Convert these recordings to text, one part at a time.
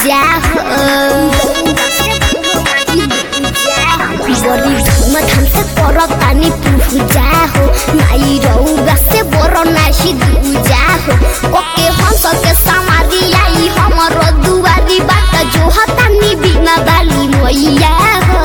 पूजा बड़ी धूमधाम से करतानी पूजा हो माई रउआ से बड़ नाही दूजा हो ओके हंस के समारी आई हमरो दुआरी बात जो हतानी बिना बाली मैया हो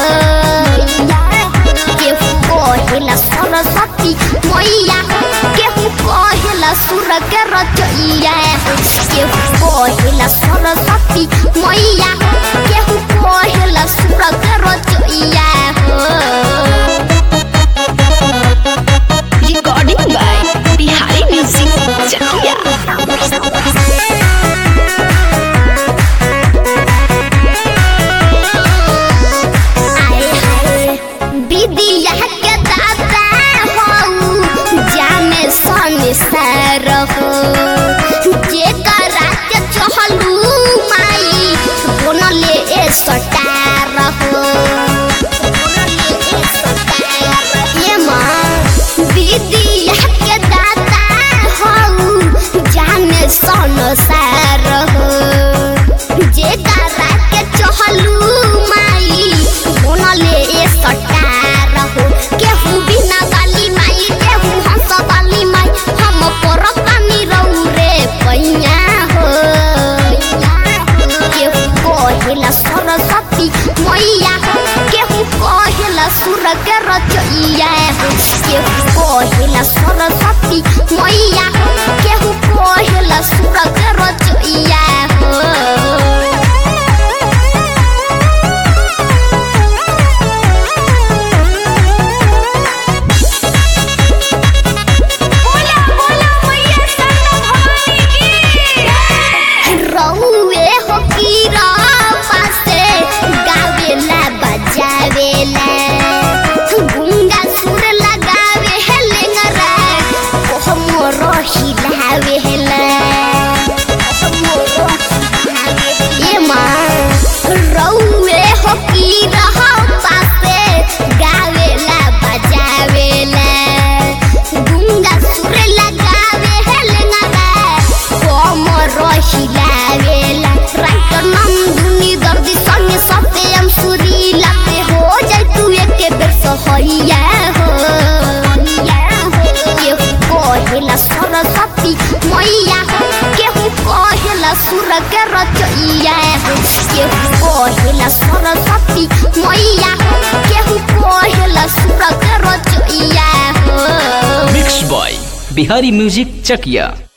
केहू कहेला सरस्वती मैया केहू कहेला सुर के रचैया केहू कहेला सरस्वती मैया केहू कहेला सुर के रचैया Recording by Bihari Music Chakia. विद्या के दाता हो जाने संसार हो जेकरा के चहलू माई बनले ए सटार हो ये माँ विद्या के दाता हो जाने संसार हो जेकरा के चहलू माई बनले ए सटार हो केहू बिना गाली माई केहू हंस वाली माई हम पर कानी रहू रे पैया हो केहू कहेला सरस्वती मैया केहू कहेला सुर के रचैया केहू कहेला सरस्वती मैया केहू कहेला सुर के रचैया रउए हो कीरा पासे गावेला बजावेला गुंगा सुर लगावे है लेंगरा ओ मोरो हिलावे हेला ये माँ रउए हो कीरा पासे गावेला बजावेला गुंगा सुर लगावे है लेंगरा ओ मोरो हिलावेला राइटर नंदुनी दर्दी संगे सत्यम सुरीला पे हो जाए तू एक बेर सहैया हो केहू कहेला सरस्वती मैया केहू कहेला सुर के रचैया केहू कहेला सरस्वती मैया केहू कहेला सुर के रचैया मिक्स बॉय बिहारी म्यूजिक चकिया।